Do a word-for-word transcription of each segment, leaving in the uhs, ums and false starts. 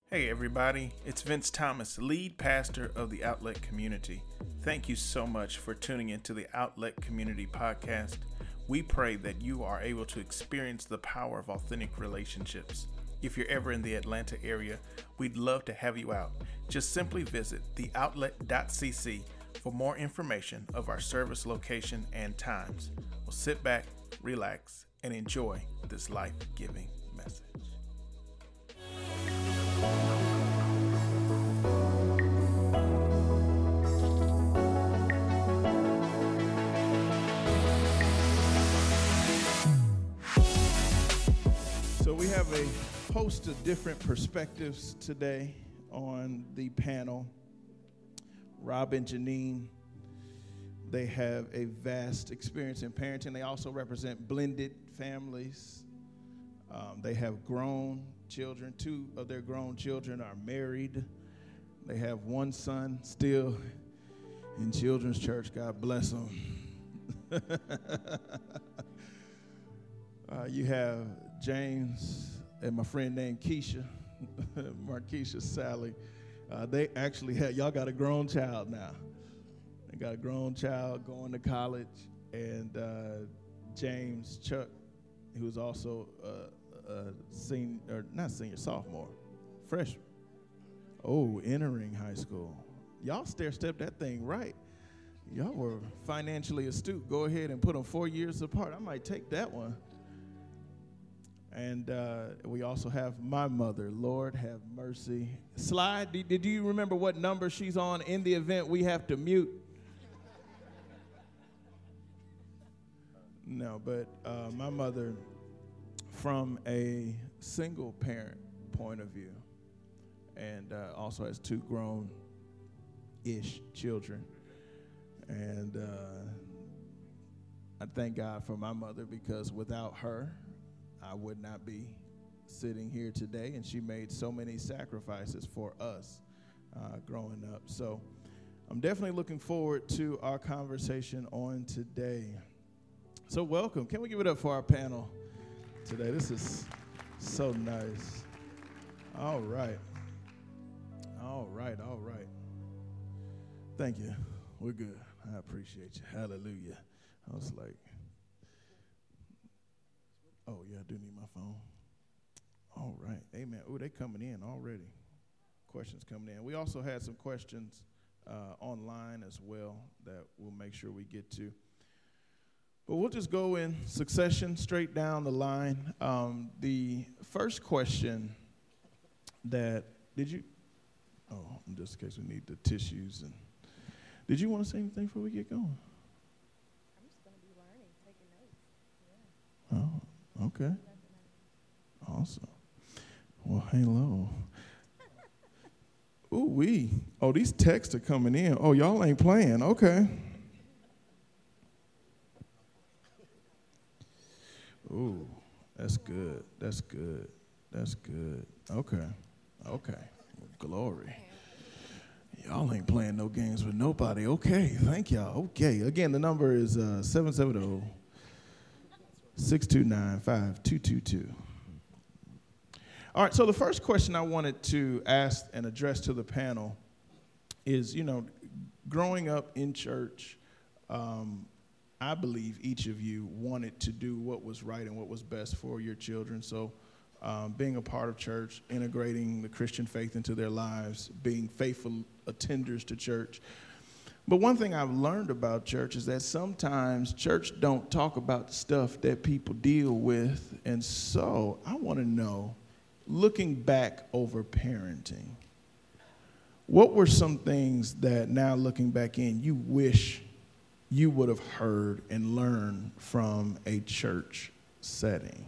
Hey everybody, it's Vince Thomas, lead pastor of the Outlet Community. Thank you so much for tuning into the Outlet Community podcast. We pray that you are able to experience the power of authentic relationships. If you're ever in the Atlanta area, we'd love to have you out. Just simply visit the outlet dot c c for more information of our service location and times. Well, sit back, relax, and enjoy this life-giving message. So we have a host of different perspectives today on the panel. Rob and Janine, they have a vast experience in parenting. They also represent blended families. Um, they have grown children. Two of their grown children are married. They have one son still in children's church. God bless them. uh, you have James and my friend named Keisha, Markeisha Sally. Uh, they actually had, y'all got a grown child now. They got a grown child going to college. And uh, James Chuck, who's also uh, a senior, or not senior, sophomore, freshman. Oh, entering high school. Y'all stair-stepped that thing right. Y'all were financially astute. Go ahead and put them four years apart. I might take that one. And uh, we also have my mother, Lord have mercy. Slide, did, did you remember what number she's on in the event we have to mute? No, but uh, my mother, from a single parent point of view, and uh, also has two grown-ish children. And uh, I thank God for my mother, because without her, I would not be sitting here today, and she made so many sacrifices for us uh, growing up. So I'm definitely looking forward to our conversation on today. So welcome. Can we give it up for our panel today? This is so nice. All right. All right, all right. Thank you. We're good. I appreciate you. Hallelujah. I was like, oh, yeah, I do need my phone. All right. Amen. Oh, they coming in already. Questions coming in. We also had some questions uh, online as well that we'll make sure we get to. But we'll just go in succession, straight down the line. Um, the first question that, did you, oh, just in case we need the tissues. And did you want to say anything before we get going? I'm just going to be learning, taking notes. Yeah. Oh, okay. Awesome. Well, hello. Ooh, we. Oh, these texts are coming in. Oh, y'all ain't playing. Okay. Ooh, that's good. That's good. That's good. Okay. Okay. Glory. Y'all ain't playing no games with nobody. Okay. Thank y'all. Okay. Again, the number is uh, seven seven zero, six two nine, five two two two. All right. So the first question I wanted to ask and address to the panel is, you know, growing up in church, um, I believe each of you wanted to do what was right and what was best for your children. So um, being a part of church, integrating the Christian faith into their lives, being faithful attenders to church. But one thing I've learned about church is that sometimes church don't talk about stuff that people deal with. And so I want to know, looking back over parenting, what were some things that now looking back in you wish you would have heard and learned from a church setting?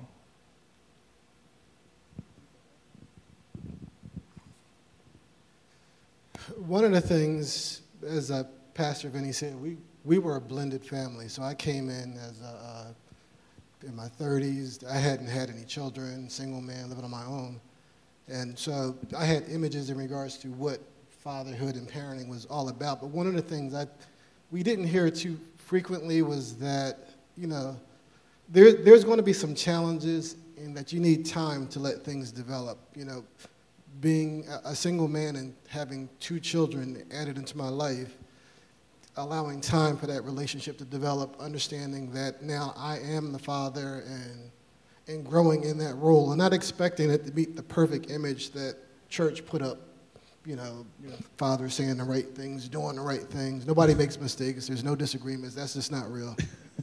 One of the things, as uh, Pastor Vinny said, we, we were a blended family. So I came in as a, uh, in my thirties. I hadn't had any children, single man, living on my own. And so I had images in regards to what fatherhood and parenting was all about. But one of the things I we didn't hear too frequently was that, you know, there, there's going to be some challenges in that you need time to let things develop. You know, being a, a single man and having two children added into my life, allowing time for that relationship to develop, understanding that now I am the father and and growing in that role and not expecting it to be the perfect image that church put up, you know, father saying the right things, doing the right things. Nobody makes mistakes. There's no disagreements. That's just not real.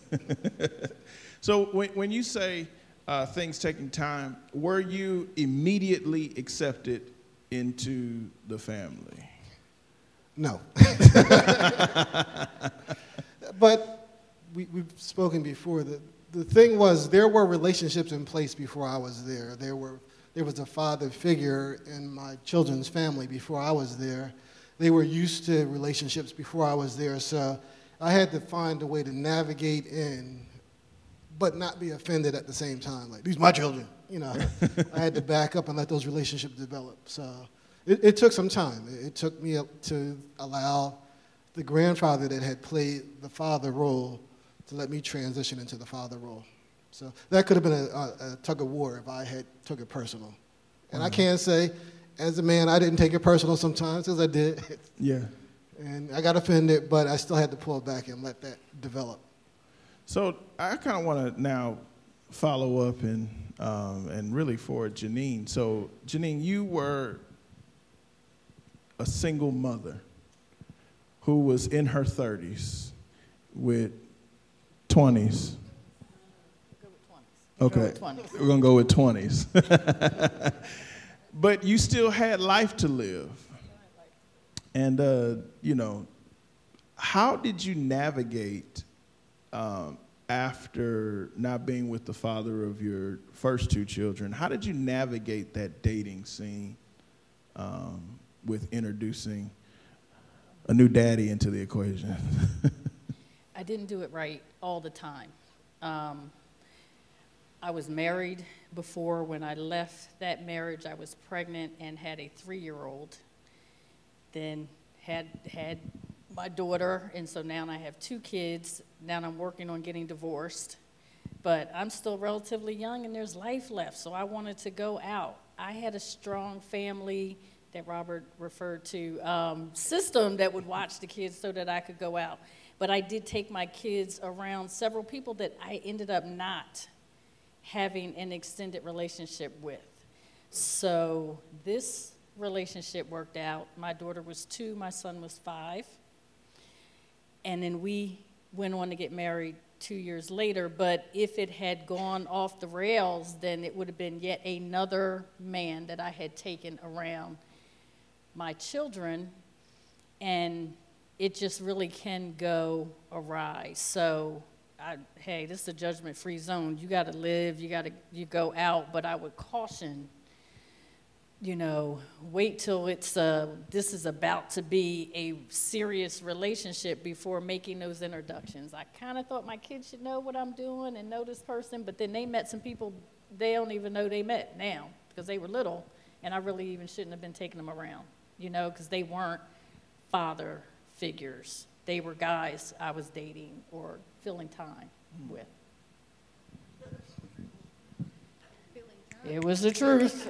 So when, when you say uh, things taking time, were you immediately accepted into the family? No. But we, we've spoken before that the thing was there were relationships in place before I was there. There were there was a father figure in my children's family before I was there. They were used to relationships before I was there. So I had to find a way to navigate in, but not be offended at the same time. Like, these are my children, you know. I had to back up and let those relationships develop. So it, it took some time. It, it took me up to allow the grandfather that had played the father role to let me transition into the father role. So that could have been a, a, a tug of war if I had took it personal. And I can't say, as a man, I didn't take it personal sometimes, because I did. Yeah. And I got offended, but I still had to pull back and let that develop. So I kind of want to now follow up and um, and really for Janine. So Janine, you were a single mother who was in her thirties with twenties. Go with twenties. Okay, Go with twenties. we're gonna go with twenties. But you still had life to live. And, uh, you know, how did you navigate um, after not being with the father of your first two children? How did you navigate that dating scene um, with introducing a new daddy into the equation? I didn't do it right all the time. Um, I was married before. When I left that marriage, I was pregnant and had a three-year-old. Then had had my daughter, and so now I have two kids. Now I'm working on getting divorced. But I'm still relatively young, and there's life left, so I wanted to go out. I had a strong family that Robert referred to, um, system that would watch the kids so that I could go out. But I did take my kids around several people that I ended up not having an extended relationship with. So this relationship worked out. My daughter was two, my son was five. And then we went on to get married two years later. But if it had gone off the rails, then it would have been yet another man that I had taken around my children. And it just really can go awry. So I, hey, this is a judgment-free zone. You got to live, you got to you go out, but I would caution, you know, wait till it's uh, this is about to be a serious relationship before making those introductions. I kind of thought my kids should know what I'm doing and know this person, but then they met some people they don't even know they met now because they were little, and I really even shouldn't have been taking them around, you know, because they weren't father figures. They were guys I was dating or filling time with. It was the truth.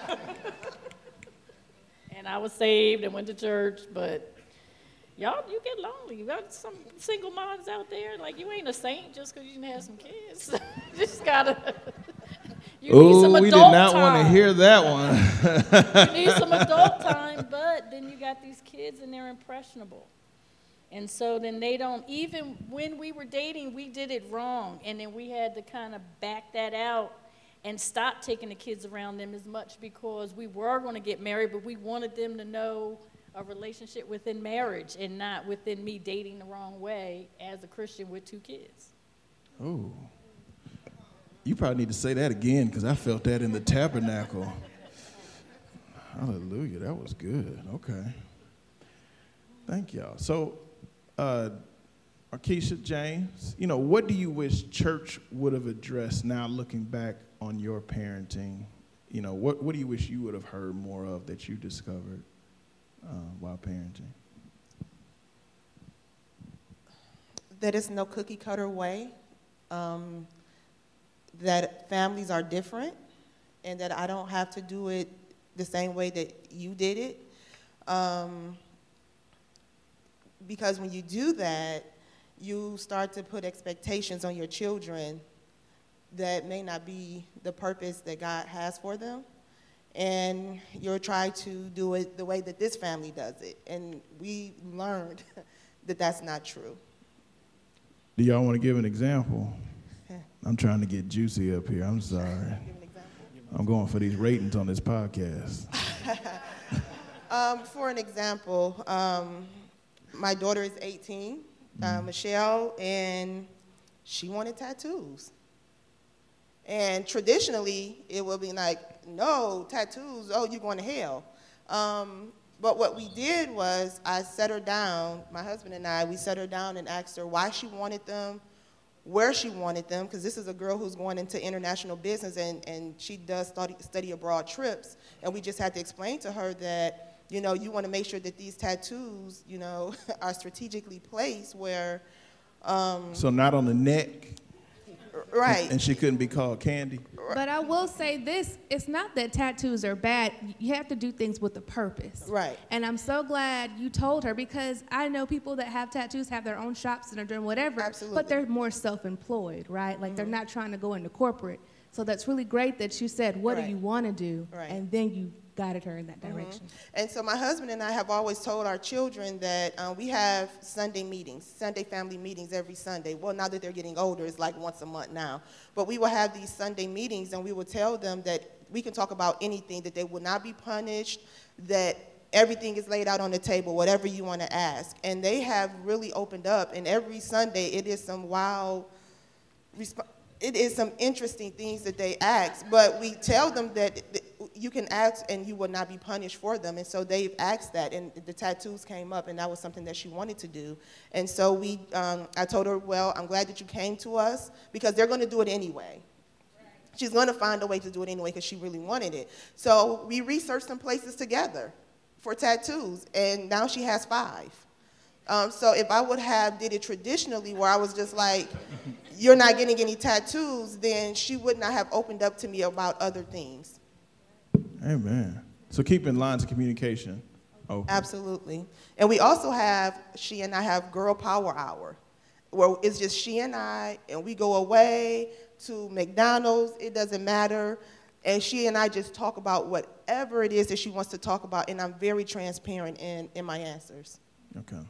And I was saved and went to church, but y'all, you get lonely. You got some single moms out there, like you ain't a saint just because you didn't have some kids. You just gotta, you need some Oh, adult we did not time. want to hear that one. You need some adult time, but then you got these kids and they're impressionable. And so then they don't, even when we were dating, we did it wrong. And then we had to kind of back that out and stop taking the kids around them as much because we were going to get married, but we wanted them to know a relationship within marriage and not within me dating the wrong way as a Christian with two kids. Oh, you probably need to say that again because I felt that in the tabernacle. Hallelujah, that was good. Okay. Thank y'all. So, uh, Arkisha, James, you know, what do you wish church would have addressed now looking back on your parenting? You know, what, what do you wish you would have heard more of that you discovered uh, while parenting? That it's no cookie cutter way, um, that families are different, and that I don't have to do it the same way that you did it. Um, because when you do that, you start to put expectations on your children that may not be the purpose that God has for them. And you'll try to do it the way that this family does it. And we learned that that's not true. Do y'all want to give an example? I'm trying to get juicy up here. I'm sorry. Give an example. I'm going for these ratings on this podcast. um, for an example, um, my daughter is eighteen, uh, Mm. Michelle, and she wanted tattoos. And traditionally, it would be like, no, tattoos, oh, you're going to hell. Um, but what we did was I set her down, my husband and I, we set her down and asked her why she wanted them, where she wanted them, because this is a girl who's going into international business, and, and she does study, study abroad trips. And we just had to explain to her that, you know, you want to make sure that these tattoos, you know, are strategically placed where... Um, So not on the neck? Right. And she couldn't be called Candy? But I will say this, it's not that tattoos are bad. You have to do things with a purpose. Right. And I'm so glad you told her, because I know people that have tattoos have their own shops and are doing whatever. Absolutely. But they're more self-employed, right? Like, mm-hmm. they're not trying to go into corporate. So that's really great that you said, what Right. do you want to do? Right. And then you guided her in that direction. Mm-hmm. And so my husband and I have always told our children that uh, we have Sunday meetings, Sunday family meetings every Sunday. Well, now that they're getting older, it's like once a month now. But we will have these Sunday meetings, and we will tell them that we can talk about anything, that they will not be punished, that everything is laid out on the table, whatever you want to ask. And they have really opened up, and every Sunday it is some wild response. It is some interesting things that they ask, but we tell them that you can ask and you will not be punished for them. And so they've asked that, and the tattoos came up, and that was something that she wanted to do. And so we, um, I told her, well, I'm glad that you came to us, because they're going to do it anyway. She's going to find a way to do it anyway because she really wanted it. So we researched some places together for tattoos, and now she has five. Um, so if I would have did it traditionally, where I was just like, you're not getting any tattoos, then she would not have opened up to me about other things. Amen. So keeping lines of communication open. Absolutely. And we also have, she and I have Girl Power Hour, where it's just she and I, and we go away to McDonald's, it doesn't matter, and she and I just talk about whatever it is that she wants to talk about, and I'm very transparent in, in my answers. Okay.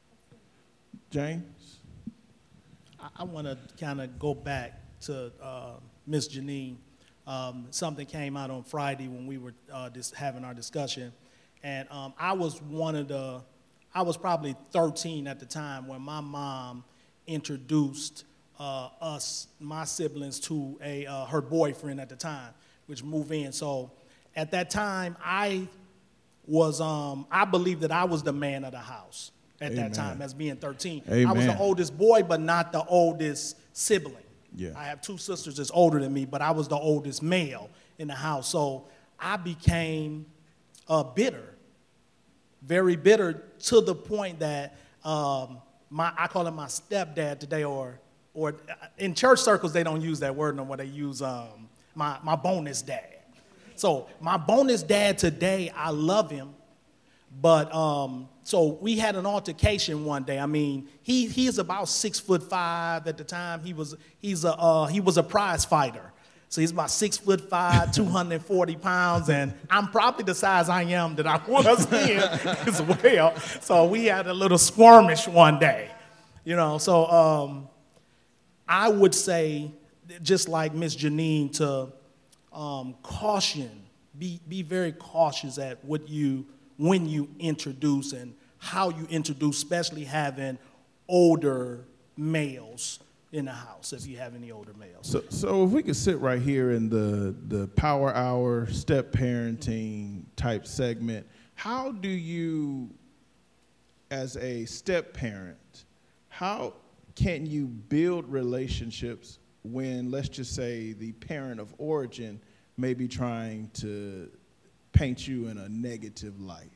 James? I, I want to kind of go back to uh, Miss Janine. Um, something came out on Friday when we were uh, just having our discussion, and um, I was one of the, I was probably thirteen at the time when my mom introduced uh, us, my siblings, to a uh, her boyfriend at the time, which moved in. So at that time, I was, um, I believed that I was the man of the house at Amen. that time as being thirteen. Amen. I was the oldest boy, but not the oldest sibling. Yeah. I have two sisters that's older than me, but I was the oldest male in the house. So I became uh, bitter, very bitter, to the point that um, my I call him my stepdad today, or or in church circles they don't use that word no more. They use um, my my bonus dad. So my bonus dad today, I love him, but um, so we had an altercation one day. I mean, he he's about six foot five at the time. He was he's a uh, he was a prize fighter. So he's about six foot five, two hundred forty pounds, and I'm probably the size I am that I was then as well. So we had a little skirmish one day, you know. So um, I would say, just like Miss Janine, to um, caution, be be very cautious at what you when you introduce and how you introduce, especially having older males in the house, if you have any older males. So, so if we could sit right here in the, the power hour, step parenting type segment, how do you, as a step parent, how can you build relationships when, let's just say, the parent of origin may be trying to paint you in a negative light?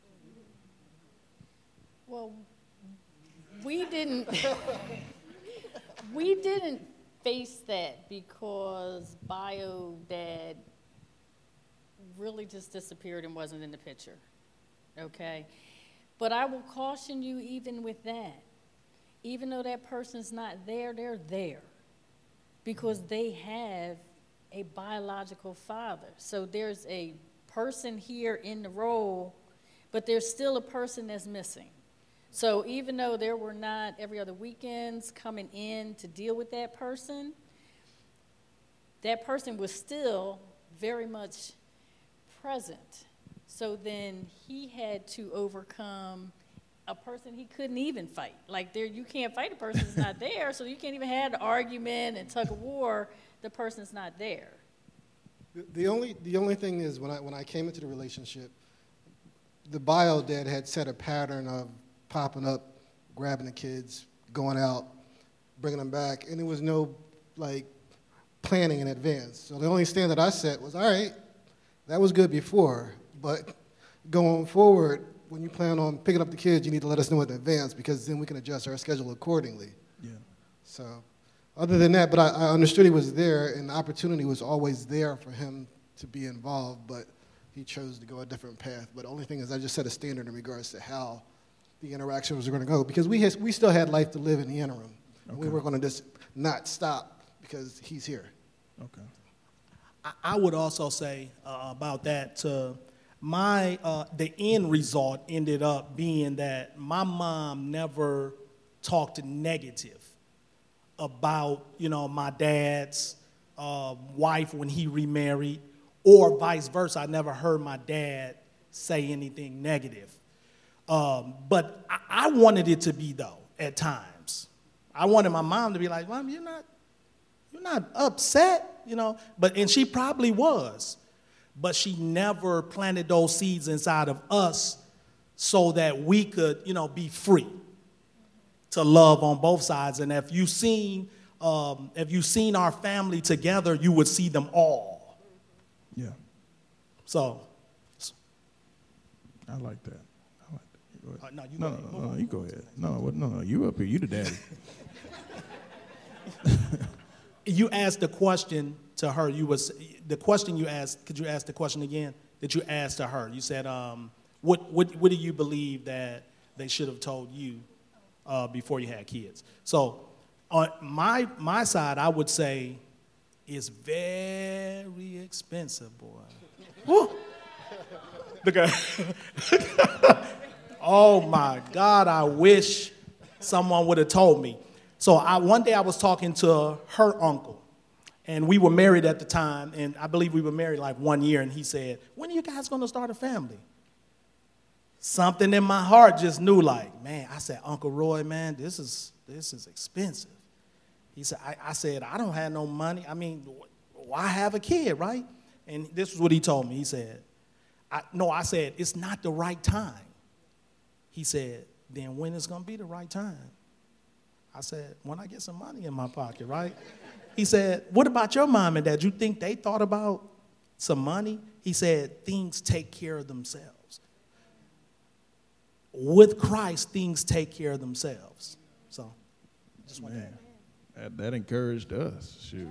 Well, we didn't, we didn't face that because Bio Dad really just disappeared and wasn't in the picture, okay? But I will caution you even with that. Even though that person's not there, they're there because they have a biological father. So there's a person here in the role, but there's still a person that's missing. So even though there were not every other weekends coming in to deal with that person, that person was still very much present. So then he had to overcome a person he couldn't even fight. Like there, you can't fight a person that's not there, so you can't even have the argument and tug of war, the person's not there. The, the only the only thing is when I when I came into the relationship, the bio dad had set a pattern of popping up, grabbing the kids, going out, bringing them back, and there was no like planning in advance. So the only standard I set was, all right, that was good before, but going forward, when you plan on picking up the kids, you need to let us know in advance because then we can adjust our schedule accordingly. Yeah. So other than that, but I, I understood he was there and the opportunity was always there for him to be involved, but he chose to go a different path. But the only thing is I just set a standard in regards to how the interactions were going to go because we, has, we still had life to live in the interim. Okay. We were going to just not stop because he's here. Okay. I, I would also say uh, about that, uh, my uh, the end result ended up being that my mom never talked negative about, you know, my dad's uh, wife when he remarried, or vice versa. I never heard my dad say anything negative. Um, but I, I wanted it to be, though, at times. I wanted my mom to be like, Mom, you're not, you're not upset, you know. But, and she probably was. But she never planted those seeds inside of us so that we could, you know, be free to love on both sides. And if you've seen, um, if you've seen our family together, you would see them all. Yeah. So. I like that. I like that. Go ahead. Uh, no, you no, go ahead. no, no, no, you go ahead. No, what, no, no, you up here. You the daddy. You asked the question to her. You was the question you asked. Could you ask the question again that you asked to her? You said, um, "What, what, what do you believe that they should have told you uh, before you had kids?" So, on my my side, I would say it's very expensive, boy. Woo. Look at. Oh my God! I wish someone would have told me. So I, one day I was talking to her uncle, and we were married at the time, and I believe we were married like one year, and he said, "When are you guys going to start a family?" Something in my heart just knew, like, man, I said, "Uncle Roy, man, this is this is expensive." He said, I, I said, "I don't have no money. I mean, why have a kid, right?" And this is what he told me. He said, I, no, I said, "It's not the right time." He said, "Then when is going to be the right time?" I said, "When I get some money in my pocket, right?" He said, "What about your mom and dad? You think they thought about some money?" He said, "Things take care of themselves. With Christ, things take care of themselves." So, just want Man, that, that encouraged us. Shoot.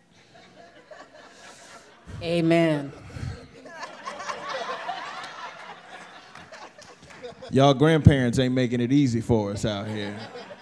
Amen. Y'all grandparents ain't making it easy for us out here.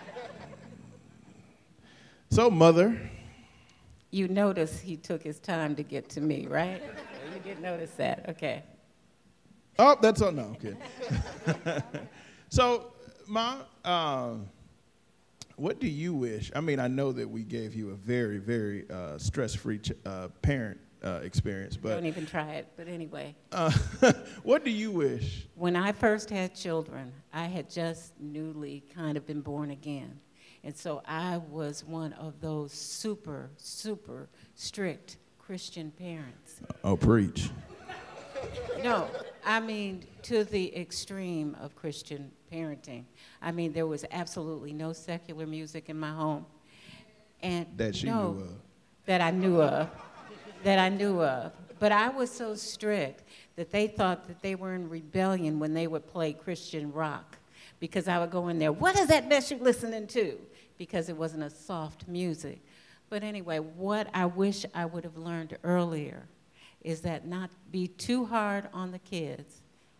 So, Mother. You notice he took his time to get to me, right? You did notice that, okay. Oh, that's all. No, I'm kidding. So, Ma, uh, what do you wish? I mean, I know that we gave you a very, very uh, stress-free ch- uh, parent uh, experience, but Don't even try it, but anyway. uh, what do you wish? When I first had children, I had just newly kind of been born again. And so I was one of those super, super strict Christian parents. Oh, preach. No, I mean to the extreme of Christian parenting. I mean, there was absolutely no secular music in my home. And That she no, knew of. That I knew of. That I knew of. But I was so strict that they thought that they were in rebellion when they would play Christian rock. Because I would go in there, "What is that mess you're listening to?" Because it wasn't a soft music. But anyway, what I wish I would have learned earlier is that not be too hard on the kids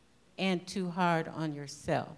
and too hard on yourself.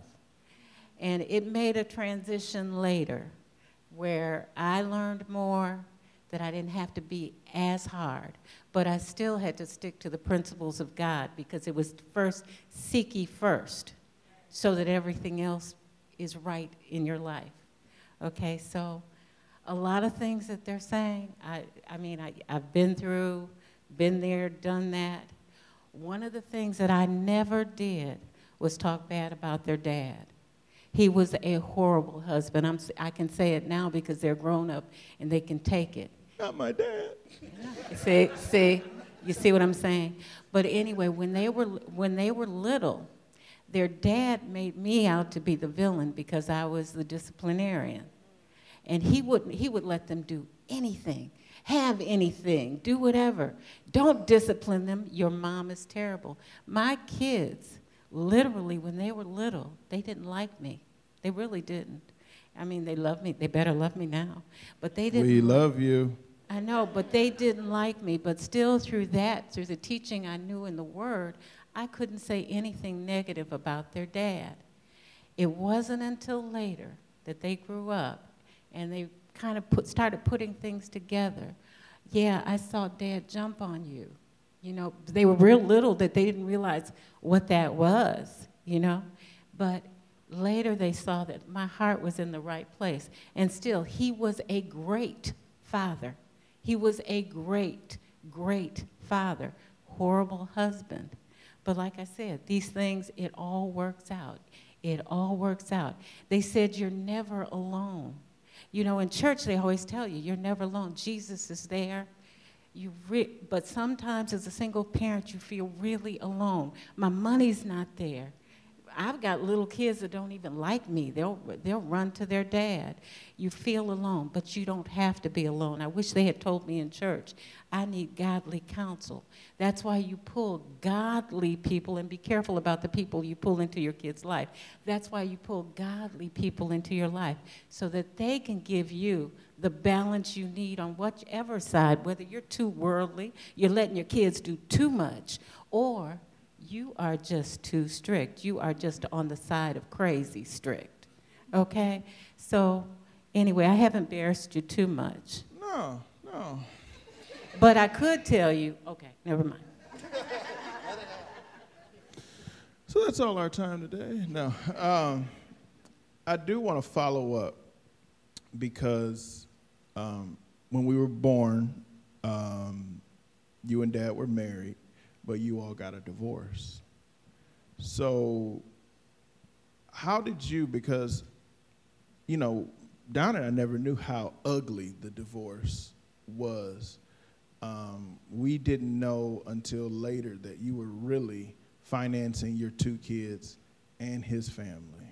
And it made a transition later where I learned more, that I didn't have to be as hard, but I still had to stick to the principles of God, because it was first, seek ye first, so that everything else is right in your life. Okay, so a lot of things that they're saying, I, I mean, I, I've been through, been there, done that. One of the things that I never did was talk bad about their dad. He was a horrible husband. I'm, I can say it now because they're grown up and they can take it. Not my dad. See, see, you see what I'm saying? But anyway, when they were when they were little, their dad made me out to be the villain because I was the disciplinarian, and he wouldn't. He would let them do anything, have anything, do whatever. Don't discipline them. Your mom is terrible. My kids, literally, when they were little, they didn't like me. They really didn't. I mean, they love me. They better love me now. But they didn't. We love you. I know, but they didn't like me. But still, through that, through the teaching I knew in the Word, I couldn't say anything negative about their dad. It wasn't until later that they grew up and they kind of put, started putting things together. Yeah, I saw Dad jump on you. You know, they were real little that they didn't realize what that was, you know. But later they saw that my heart was in the right place. And still, he was a great father. He was a great, great father, horrible husband. But like I said, these things, it all works out. It all works out. They said you're never alone. You know, in church they always tell you, you're never alone. Jesus is there. You re- but sometimes as a single parent, you feel really alone. My money's not there. I've got little kids that don't even like me. They'll, they'll run to their dad. You feel alone, but you don't have to be alone. I wish they had told me in church, I need godly counsel. That's why you pull godly people, and be careful about the people you pull into your kid's life. That's why you pull godly people into your life, so that they can give you the balance you need on whichever side, whether you're too worldly, you're letting your kids do too much, or you are just too strict. You are just on the side of crazy strict, okay? So anyway, I haven't embarrassed you too much. No, no. But I could tell you, okay, never mind. So that's all our time today. No, um, I do want to follow up because um, when we were born, um, you and Dad were married, but you all got a divorce. So how did you, because, you know, down there I never knew how ugly the divorce was. Um, we didn't know until later that you were really financing your two kids and his family.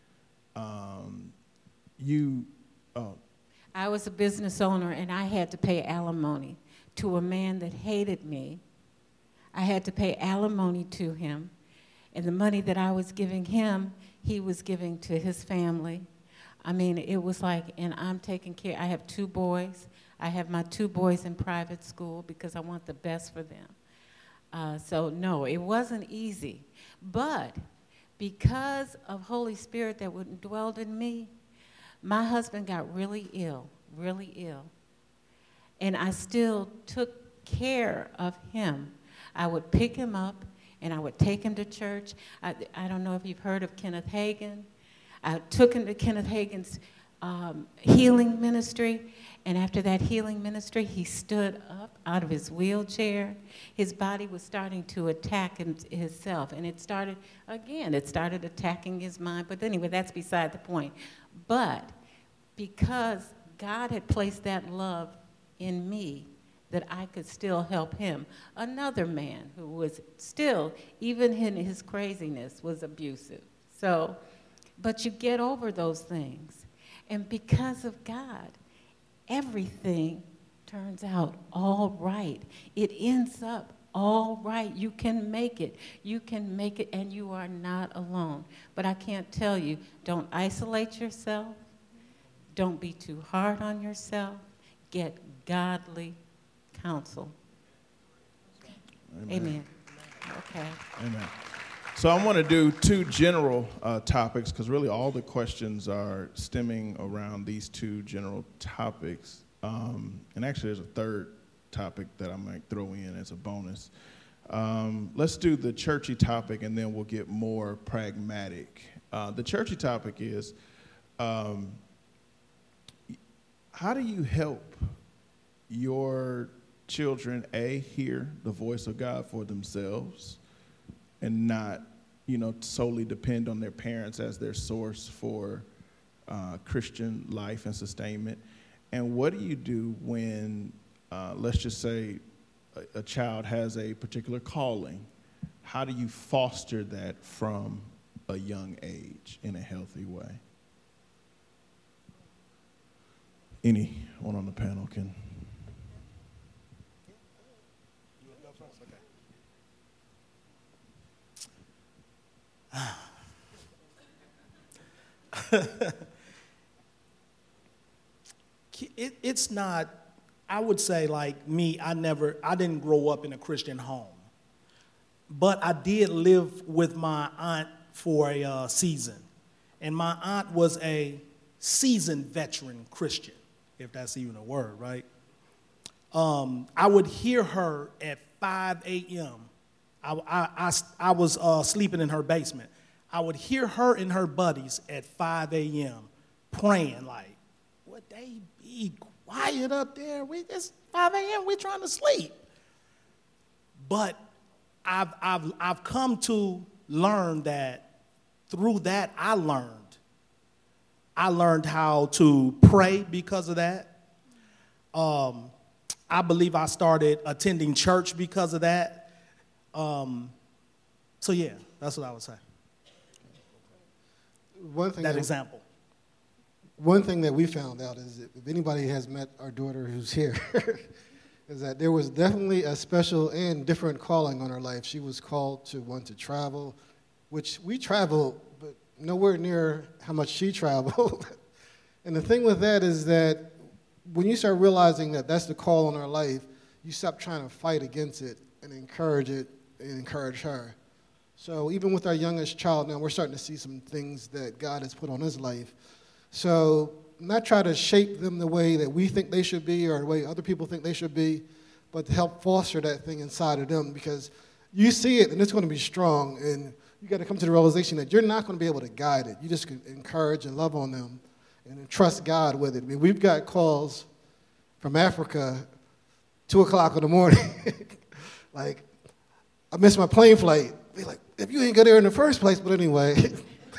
Um, you, oh. I was a business owner, and I had to pay alimony to a man that hated me. I had to pay alimony to him, and the money that I was giving him, he was giving to his family. I mean, it was like, and I'm taking care, I have two boys. I have my two boys in private school because I want the best for them. Uh, so no, it wasn't easy. But because of Holy Spirit that dwelled in me, my husband got really ill, really ill. And I still took care of him. I would pick him up and I would take him to church. I, I don't know if you've heard of Kenneth Hagin. I took him to Kenneth Hagin's um, healing ministry. And after that healing ministry, he stood up out of his wheelchair. His body was starting to attack him, himself. And it started, again, it started attacking his mind. But anyway, that's beside the point. But because God had placed that love in me, that I could still help him. Another man who was still, even in his craziness, was abusive. So, but you get over those things. And because of God, everything turns out all right. It ends up all right. You can make it. You can make it, and you are not alone. But I can't tell you, don't isolate yourself. Don't be too hard on yourself. Get godly counsel. Amen. Okay. Amen. So I want to do two general uh, topics because really all the questions are stemming around these two general topics. Um, and actually there's a third topic that I might throw in as a bonus. Um, let's do the churchy topic and then we'll get more pragmatic. Uh, the churchy topic is, um, how do you help your children, A, hear the voice of God for themselves and not, you know, solely depend on their parents as their source for uh, Christian life and sustainment? And what do you do when, uh, let's just say, a, a child has a particular calling? How do you foster that from a young age in a healthy way? Anyone on the panel can. it, it's not, I would say like me, I never, I didn't grow up in a Christian home. But I did live with my aunt for a uh, season. And my aunt was a seasoned veteran Christian, if that's even a word, right? Um, I would hear her at five a.m. I, I, I, I was uh, sleeping in her basement. I would hear her and her buddies at five a.m. praying like, would they be quiet up there? We, it's five a.m., we're trying to sleep. But I've, I've, I've come to learn that through that I learned. I learned how to pray because of that. Um, I believe I started attending church because of that. Um, so yeah, that's what I would say. One thing that that, example. One thing that we found out is that if anybody has met our daughter who's here, is that there was definitely a special and different calling on her life. She was called to want to travel, which we traveled, but nowhere near how much she traveled. And the thing with that is that when you start realizing that that's the call on her life, you stop trying to fight against it and encourage it and encourage her. So even with our youngest child now, we're starting to see some things that God has put on his life. So not try to shape them the way that we think they should be or the way other people think they should be, but to help foster that thing inside of them, because you see it and it's going to be strong, and you got to come to the realization that you're not going to be able to guide it. You just can encourage and love on them and trust God with it. I mean, we've got calls from Africa, two o'clock in the morning. Like, I missed my plane flight. They're like, if you ain't go there in the first place, but anyway.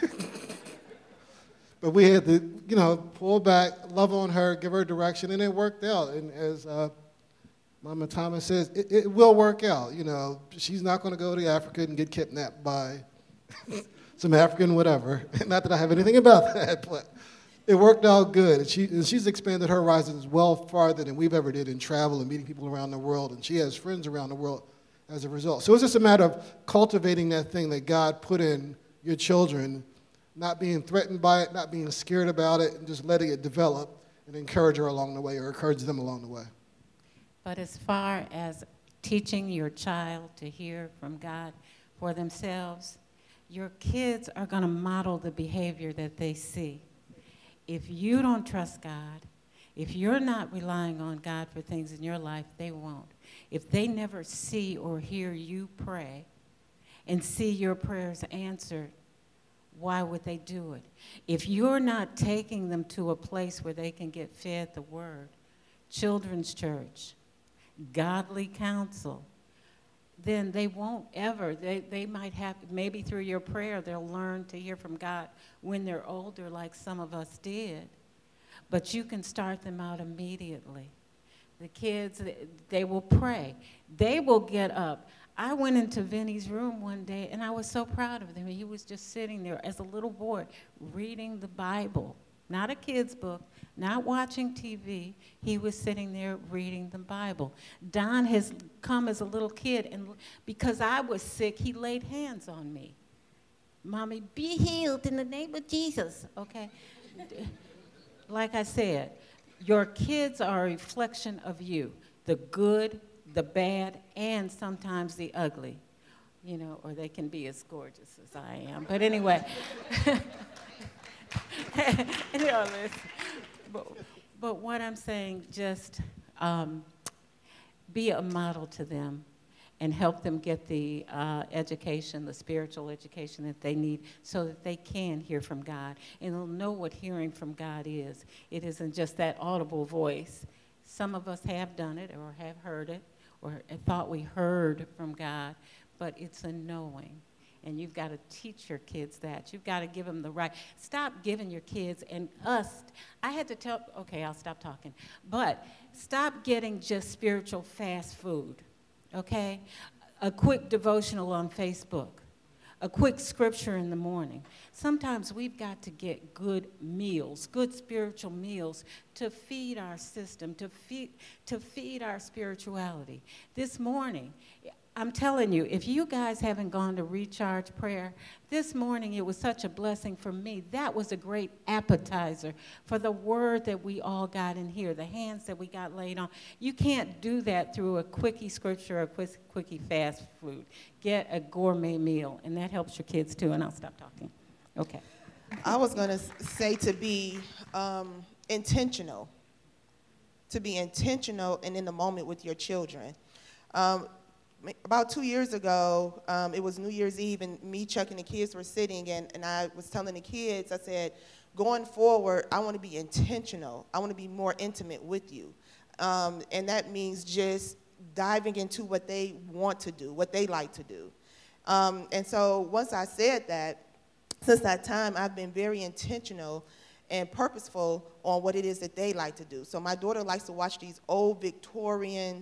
But we had to, you know, pull back, love on her, give her direction, and it worked out. And as uh, Mama Thomas says, it, it will work out. You know, she's not going to go to Africa and get kidnapped by some African whatever. Not that I have anything about that, but it worked out good. And, she, and she's expanded her horizons well farther than we've ever did in travel and meeting people around the world. And she has friends around the world as a result. So it's just a matter of cultivating that thing that God put in your children, not being threatened by it, not being scared about it, and just letting it develop and encourage her along the way or encourage them along the way. But as far as teaching your child to hear from God for themselves, your kids are going to model the behavior that they see. If you don't trust God, if you're not relying on God for things in your life, they won't. If they never see or hear you pray and see your prayers answered, why would they do it? If you're not taking them to a place where they can get fed the word, children's church, godly counsel, then they won't ever, they, they might have, maybe through your prayer, they'll learn to hear from God when they're older, like some of us did. But you can start them out immediately. The kids, they will pray. They will get up. I went into Vinny's room one day, and I was so proud of him. He was just sitting there as a little boy reading the Bible, not a kid's book, not watching T V. He was sitting there reading the Bible. Don has come as a little kid, and because I was sick, he laid hands on me. Mommy, be healed in the name of Jesus, okay? Like I said, your kids are a reflection of you, the good, the bad and sometimes the ugly, you know, or they can be as gorgeous as I am. But anyway, you know, listen, but, but what I'm saying, just um, be a model to them and help them get the uh, education, the spiritual education that they need so that they can hear from God. And they'll know what hearing from God is. It isn't just that audible voice. Some of us have done it or have heard it or thought we heard from God, but it's a knowing. And you've got to teach your kids that. You've got to give them the right. Stop giving your kids and us. I had to tell, okay, I'll stop talking. But stop getting just spiritual fast food. Okay? A quick devotional on Facebook, a quick scripture in the morning. Sometimes we've got to get good meals, good spiritual meals to feed our system, to feed, to feed our spirituality. This morning, I'm telling you, if you guys haven't gone to Recharge Prayer, this morning it was such a blessing for me. That was a great appetizer for the word that we all got in here, the hands that we got laid on. You can't do that through a quickie scripture or a quick, quickie fast food. Get a gourmet meal, and that helps your kids too, and I'll stop talking. Okay. I was going to say to be um, intentional, to be intentional and in the moment with your children. Um, About two years ago, um, it was New Year's Eve, and me, Chuck, and the kids were sitting, and, and I was telling the kids, I said, going forward, I want to be intentional. I want to be more intimate with you. Um, and that means just diving into what they want to do, what they like to do. Um, and so once I said that, since that time, I've been very intentional and purposeful on what it is that they like to do. So my daughter likes to watch these old Victorian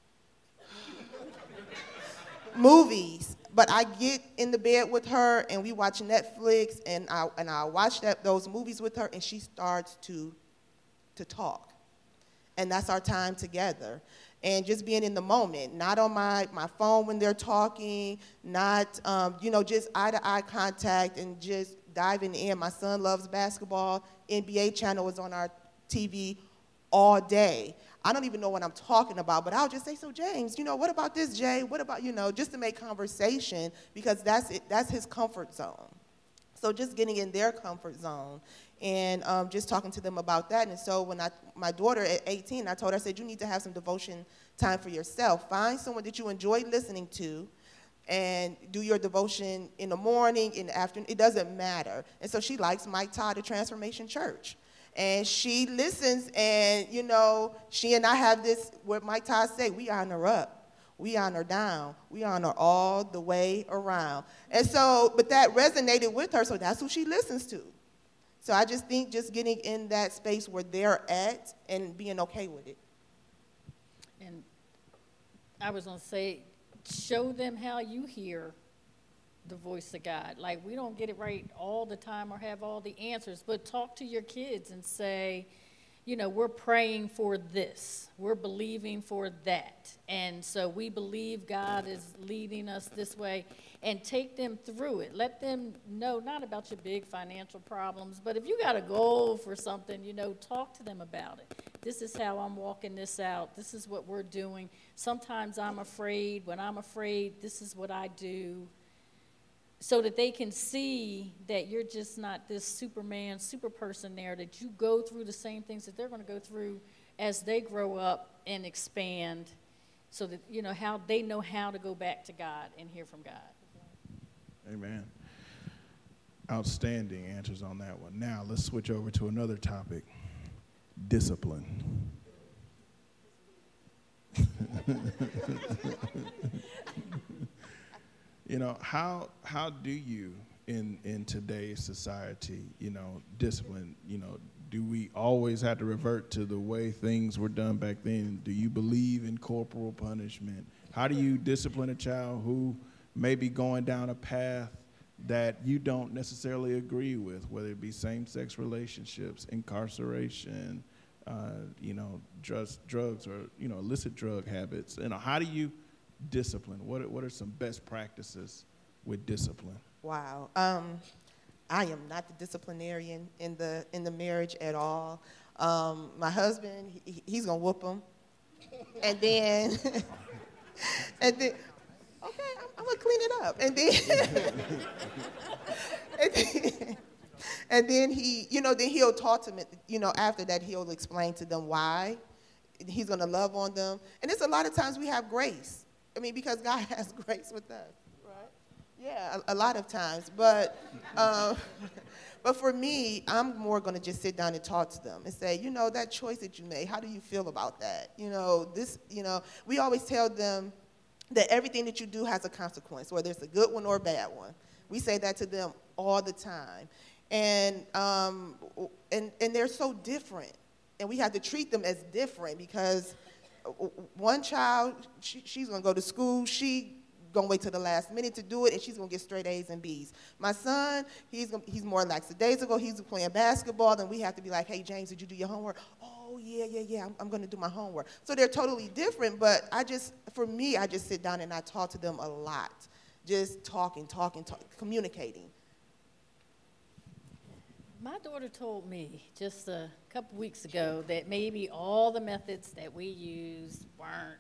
movies, but I get in the bed with her and we watch Netflix, and I and I watch that those movies with her, and she starts to to talk, and that's our time together, and just being in the moment, not on my my phone when they're talking, not um, you know just eye to eye contact, and just diving in. My son loves basketball. N B A channel is on our T V all day. I don't even know what I'm talking about, but I'll just say, so James, you know, what about this, Jay? What about, you know, just to make conversation, because that's it, that's his comfort zone. So just getting in their comfort zone and um, just talking to them about that. And so when I, my daughter at eighteen, I told her, I said, you need to have some devotion time for yourself. Find someone that you enjoy listening to and do your devotion in the morning, in the afternoon. It doesn't matter. And so she likes Mike Todd at Transformation Church. And she listens, and, you know, she and I have this, what Mike Todd say, we honor up, we honor down, we honor all the way around. And so, but that resonated with her, so that's who she listens to. So I just think just getting in that space where they're at and being okay with it. And I was going to say, show them how you hear the voice of God. Like, we don't get it right all the time or have all the answers, but talk to your kids and say, you know, we're praying for this. We're believing for that. And so we believe God is leading us this way, and take them through it. Let them know, not about your big financial problems, but if you got a goal for something, you know, talk to them about it. This is how I'm walking this out. This is what we're doing. Sometimes I'm afraid. When I'm afraid, this is what I do. So that they can see that you're just not this Superman, super person there, that you go through the same things that they're going to go through as they grow up and expand, so that, you know, how they know how to go back to God and hear from God. Amen. Outstanding answers on that one. Now let's switch over to another topic, discipline. You know, how how do you, in, in today's society, you know, discipline, you know, do we always have to revert to the way things were done back then? Do you believe in corporal punishment? How do you discipline a child who may be going down a path that you don't necessarily agree with, whether it be same-sex relationships, incarceration, uh, you know, drugs, drugs or, you know, illicit drug habits? You know, how do you discipline? What are, what are some best practices with discipline? Wow. Um, I am not the disciplinarian in the in the marriage at all. Um, my husband, he, he's gonna whoop him, and then and then, okay, I'm, I'm gonna clean it up. And then, and then, and then he, you know, then he'll talk to them, you know, after that he'll explain to them why. He's gonna love on them. And it's a lot of times we have grace. I mean, because God has grace with us, right? Yeah, a, a lot of times. But, um, but for me, I'm more gonna just sit down and talk to them and say, you know, that choice that you made, how do you feel about that? You know, this, you know, we always tell them that everything that you do has a consequence, whether it's a good one or a bad one. We say that to them all the time. And, um, and, and they're so different. And we have to treat them as different because one child, she, she's going to go to school, she going to wait till the last minute to do it, and she's going to get straight A's and B's. My son, he's gonna, he's more lackadaisical. He's playing basketball, and we have to be like, hey, James, did you do your homework? Oh, yeah, yeah, yeah, I'm, I'm going to do my homework. So they're totally different, but I just, for me, I just sit down and I talk to them a lot. Just talking, talking, talk, communicating. My daughter told me just a couple weeks ago that maybe all the methods that we used weren't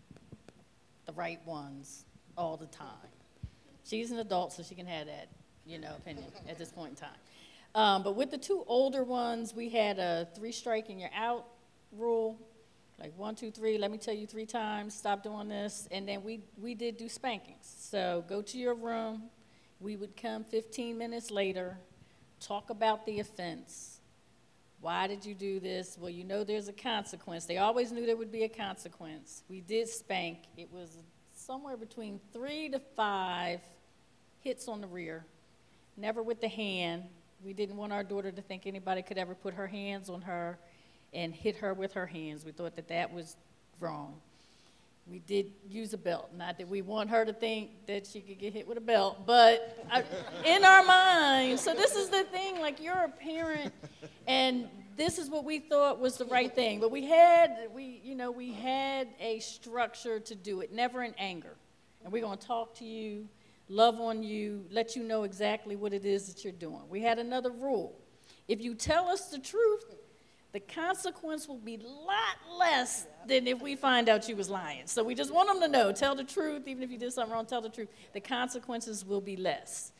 the right ones all the time. She's an adult, so she can have that, you know, opinion at this point in time. Um, but with the two older ones, we had a three strike and you're out rule, like one, two, three, let me tell you three times, stop doing this. And then we, we did do spankings. So go to your room. We would come fifteen minutes later, talk about the offense. Why did you do this? Well, you know there's a consequence. They always knew there would be a consequence. We did spank. It was somewhere between three to five hits on the rear, never with the hand. We didn't want our daughter to think anybody could ever put her hands on her and hit her with her hands. We thought that that was wrong. We did use a belt. Not that we want her to think that she could get hit with a belt, but I, in our minds. So this is the thing, like you're a parent, and this is what we thought was the right thing. But we had, we, you know, we had a structure to do it, never in anger. And we're going to talk to you, love on you, let you know exactly what it is that you're doing. We had another rule. If you tell us the truth, the consequence will be a lot less than if we find out you was lying. So we just want them to know, tell the truth, even if you did something wrong, tell the truth. The consequences will be less.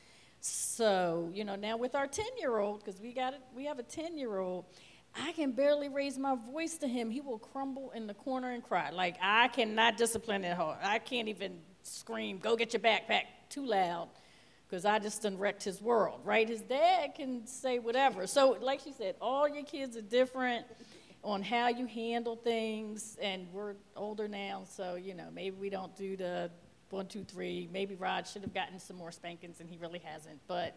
So, you know, now with our ten-year-old, because we got it, we have a ten-year-old, I can barely raise my voice to him. He will crumble in the corner and cry. Like, I cannot discipline that hard. I can't even scream, go get your backpack, too loud, because I just done wrecked his world, right? His dad can say whatever. So like she said, all your kids are different on how you handle things, and we're older now, so, you know, maybe we don't do the one, two, three. Maybe Rod should have gotten some more spankings, and he really hasn't, but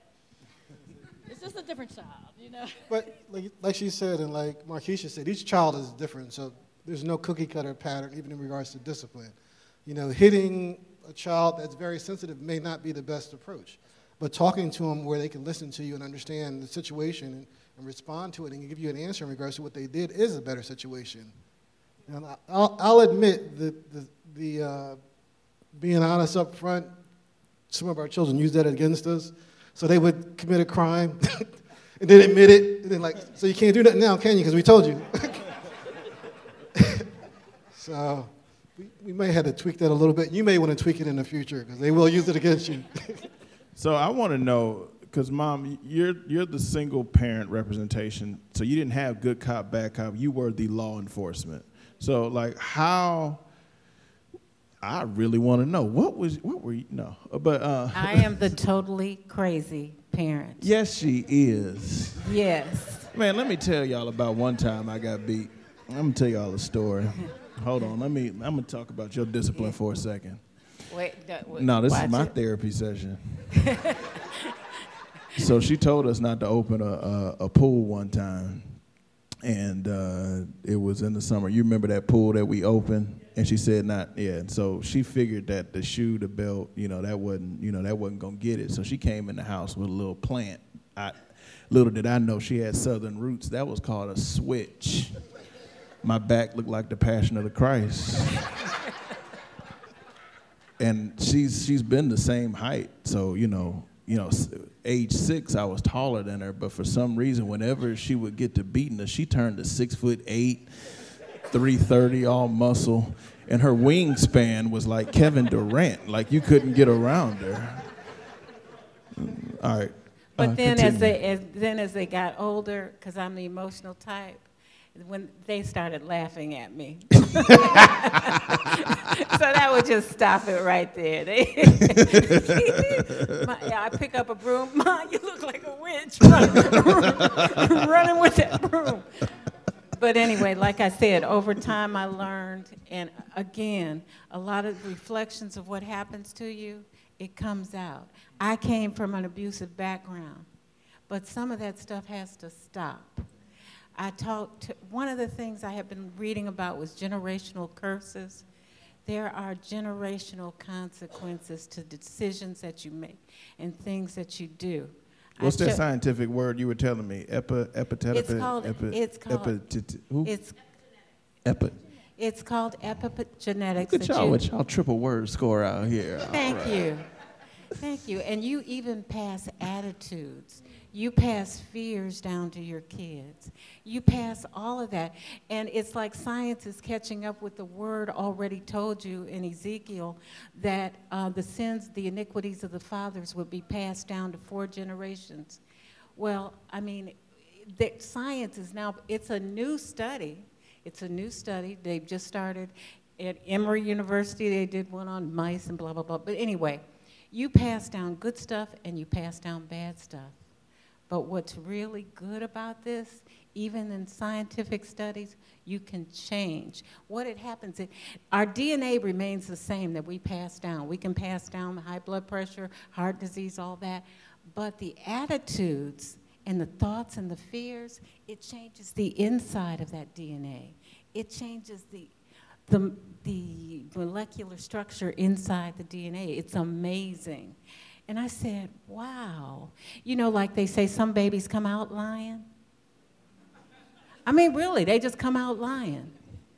it's just a different child, you know? But like, like she said, and like Markeisha said, each child is different, so there's no cookie-cutter pattern, even in regards to discipline. You know, hitting a child that's very sensitive may not be the best approach. But talking to them where they can listen to you and understand the situation and, and respond to it and give you an answer in regards to what they did is a better situation. And I, I'll, I'll admit that the, the uh, being honest up front, some of our children use that against us. So they would commit a crime and then admit it, and then like, so you can't do that now, can you? Because we told you. So we, we may have to tweak that a little bit. You may want to tweak it in the future because they will use it against you. So I want to know, because Mom, you're you're the single parent representation, so you didn't have good cop, bad cop. You were the law enforcement. So like, how? I really want to know what was what were you? No, but uh, I am the totally crazy parent. Yes, she is. Yes. Man, let me tell y'all about one time I got beat. I'm gonna tell y'all a story. Hold on, let me. I'm gonna talk about your discipline for a second. Wait, no, wait, No, this is my it. therapy session. So she told us not to open a, a, a pool one time, and uh, it was in the summer. You remember that pool that we opened? And she said not, yeah. And so she figured that the shoe, the belt, you know, that wasn't, you know, that wasn't gonna get it. So she came in the house with a little plant. I, little did I know she had southern roots. That was called a switch. My back looked like the Passion of the Christ. And she's she's been the same height, so you know, you know, age six, I was taller than her, but for some reason, whenever she would get to beating us, she turned to six foot eight, three thirty, all muscle, and her wingspan was like Kevin Durant. Like you couldn't get around her. All right. But uh, then as continue. they as, then as they got older, because I'm the emotional type, when they started laughing at me. So that would just stop it right there. They, my, yeah, I pick up a broom. Mom, you look like a witch running, running with that broom. But anyway, like I said, over time I learned, and again, a lot of reflections of what happens to you, it comes out. I came from an abusive background, but some of that stuff has to stop. I talked to, one of the things I have been reading about was generational curses. There are generational consequences to decisions that you make and things that you do. What's I that cho- scientific word you were telling me? Epi, epithet, It's called- epi, it's called- epitit- who? It's Epi. it's called epigenetics. Look at that y'all you- with y'all triple word score out here. Thank All right. you. Thank you. And you even pass attitudes. You pass fears down to your kids. You pass all of that. And it's like science is catching up with the word already told you in Ezekiel that uh, the sins, the iniquities of the fathers would be passed down to four generations. Well, I mean, the, science is now, it's a new study. It's a new study. They've just started at Emory University. They did one on mice and blah, blah, blah. But anyway, you pass down good stuff and you pass down bad stuff. But what's really good about this, even in scientific studies, you can change. What it happens, it, our D N A remains the same that we pass down. We can pass down high blood pressure, heart disease, all that. But the attitudes and the thoughts and the fears, it changes the inside of that D N A. It changes the, the, the molecular structure inside the D N A. It's amazing. And I said, wow. You know, like they say some babies come out lying. I mean, really, they just come out lying.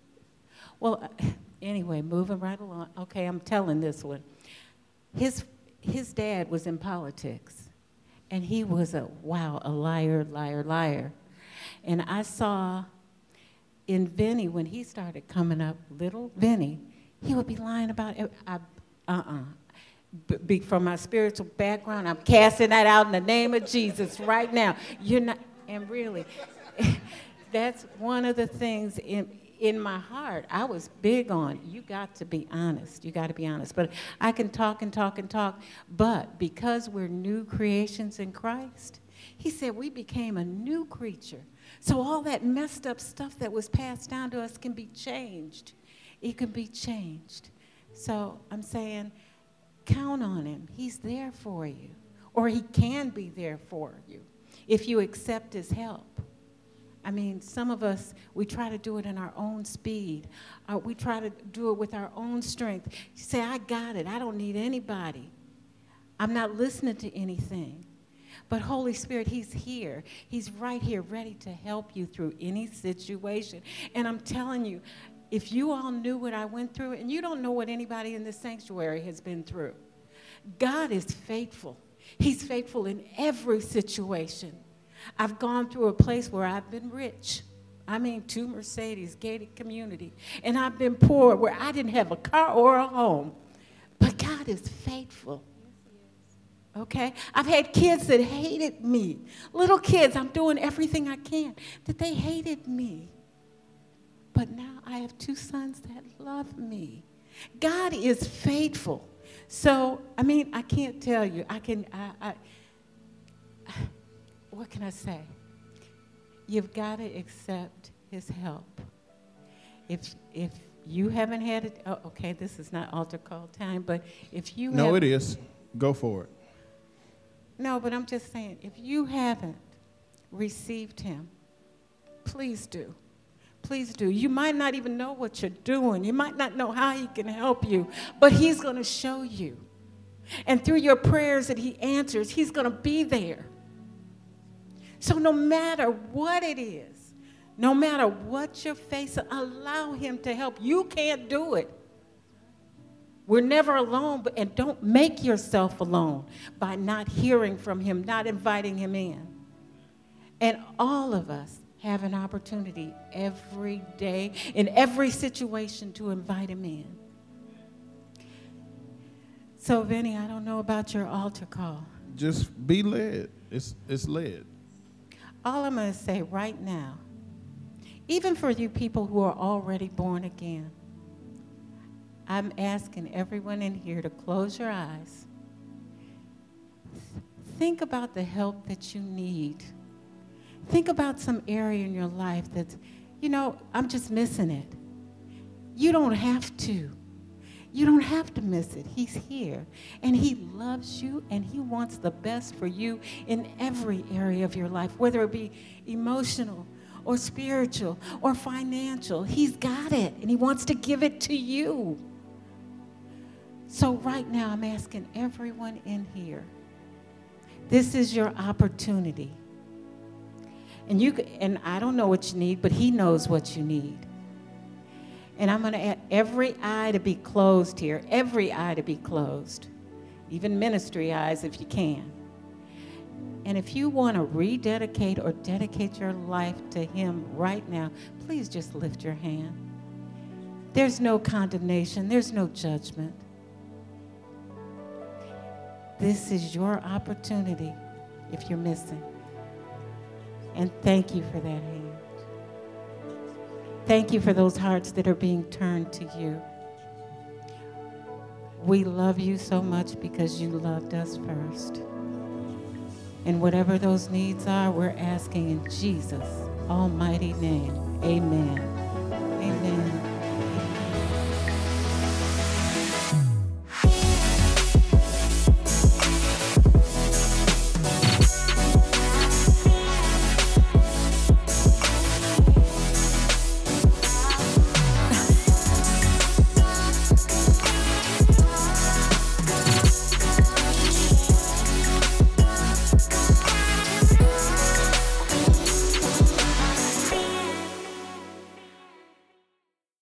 Well, anyway, moving right along. Okay, I'm telling this one. His, his dad was in politics, and he was a, wow, a liar, liar, liar. And I saw in Vinny, when he started coming up, little Vinny, he would be lying about it. I, uh-uh. B- be, from my spiritual background, I'm casting that out in the name of Jesus right now. You're not, and really, that's one of the things in in my heart. I was big on, you got to be honest. You got to be honest. But I can talk and talk and talk, but because we're new creations in Christ, he said we became a new creature. So all that messed up stuff that was passed down to us can be changed. It can be changed. So I'm saying, count on him. He's there for you. Or he can be there for you if you accept his help. I mean, some of us, we try to do it in our own speed. Uh, we try to do it with our own strength. You say, I got it. I don't need anybody. I'm not listening to anything. But Holy Spirit, he's here. He's right here ready to help you through any situation. And I'm telling you, if you all knew what I went through, and you don't know what anybody in this sanctuary has been through, God is faithful. He's faithful in every situation. I've gone through a place where I've been rich. I mean, two Mercedes, gated community. And I've been poor where I didn't have a car or a home. But God is faithful. Okay? I've had kids that hated me. Little kids, I'm doing everything I can, that they hated me. But now I have two sons that love me. God is faithful. So, I mean, I can't tell you. I can, I, I, what can I say? You've got to accept his help. If, if you haven't had it, oh, okay, this is not altar call time, but if you No, have, it is. Go for it. No, but I'm just saying, if you haven't received him, please do. Please do. You might not even know what you're doing. You might not know how he can help you, but he's going to show you. And through your prayers that he answers, he's going to be there. So no matter what it is, no matter what you're facing, allow him to help. You can't do it. We're never alone, but, and don't make yourself alone by not hearing from him, not inviting him in. And all of us, have an opportunity every day, in every situation, to invite him in. So, Vinny, I don't know about your altar call. Just be led. It's, it's led. All I'm going to say right now, even for you people who are already born again, I'm asking everyone in here to close your eyes. Think about the help that you need. Think about some area in your life that's, you know, I'm just missing it. You don't have to. You don't have to miss it. He's here, and he loves you, and he wants the best for you in every area of your life, whether it be emotional or spiritual or financial. He's got it, and he wants to give it to you. So right now, I'm asking everyone in here, this is your opportunity. And you and I don't know what you need, but he knows what you need. And I'm going to ask every eye to be closed here, every eye to be closed, even ministry eyes if you can. And if you want to rededicate or dedicate your life to him right now, please just lift your hand. There's no condemnation. There's no judgment. This is your opportunity if you're missing. And thank you for that hand. Thank you for those hearts that are being turned to you. We love you so much because you loved us first. And whatever those needs are, we're asking in Jesus' almighty name. Amen.